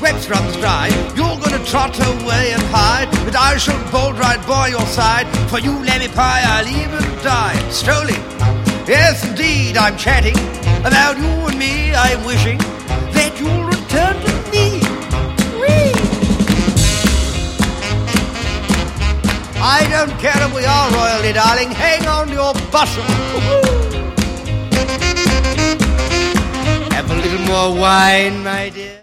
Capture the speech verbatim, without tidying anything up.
Schweppes runs dry. You're gonna trot away and hide, but I shall bolt right by your side. For you, lemmy pie, I'll even die. Strolling, yes indeed, I'm chatting about you and me. I'm wishing that you'll return to me. Whee! I don't care if we are royally, darling. Hang on to your bustle. Have a little more wine, my dear.